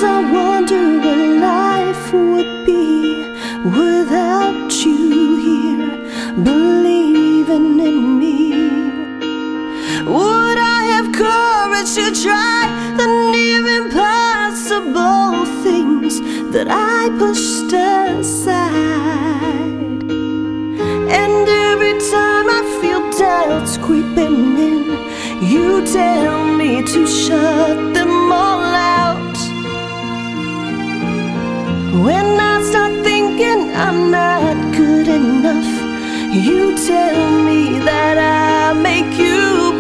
I wonder what life would be without you here, believing in me. Would I have courage to try the near impossible things that I pushed aside? And every time I feel doubts creeping in, you tell me to shut them all out. When I start thinking I'm not good enough, you tell me that I make you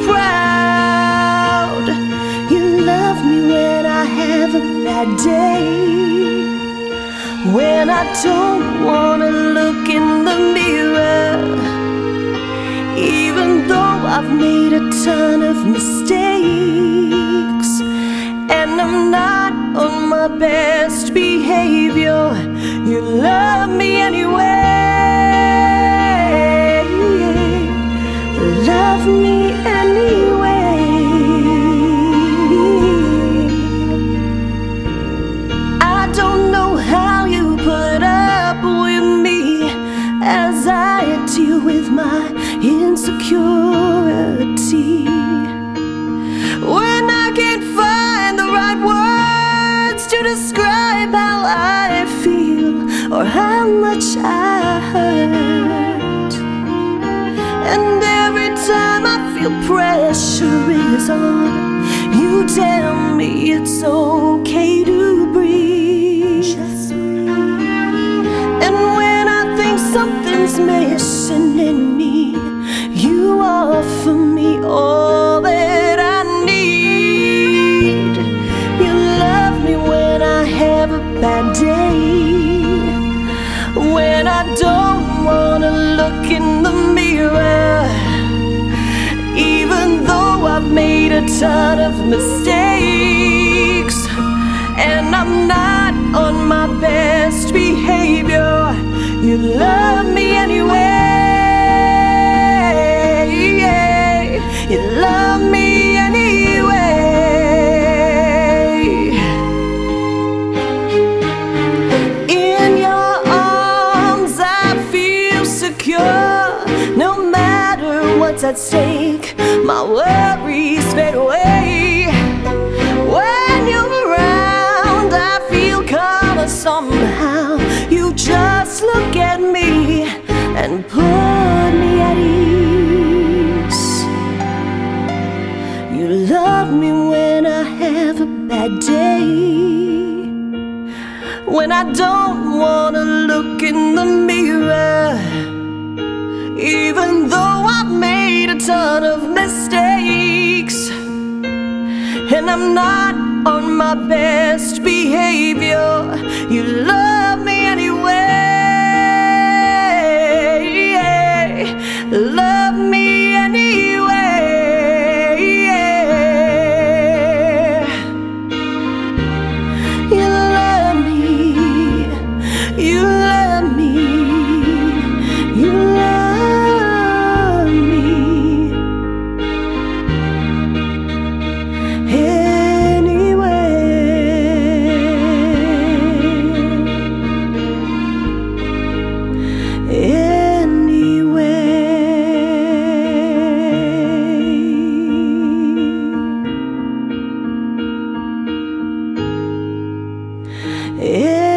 proud. You love me when I have a bad day, when I don't wanna look in the mirror, even though I've made a ton of mistakes, and I'm not on my best behavior. You love me anyway. Love me anyway. I don't know how you put up with me as I deal with my insecurity. When I can't find the right words to describe how I feel or how much I hurt, and every time I feel pressure is on, you tell me it's okay to breathe. Just breathe. And when I think something's missing in me, you offer me all that I need. You love me when I have a bad day, when I don't wanna look in the mirror, even though I've made a ton of mistakes, and I'm not on my best behavior. You love me anyway. You love me anyway. In your arms I feel secure, no matter what's at stake, my worries fade away. When you're around I feel calmer somehow. You just look at me and put me at ease. You love me when I have a bad day, when I don't wanna look in the mirror, even though I've made a ton of mistakes, and I'm not on my best behavior. You love me anyway. Love me anyway. You love me. You love me. You love me. Yeah.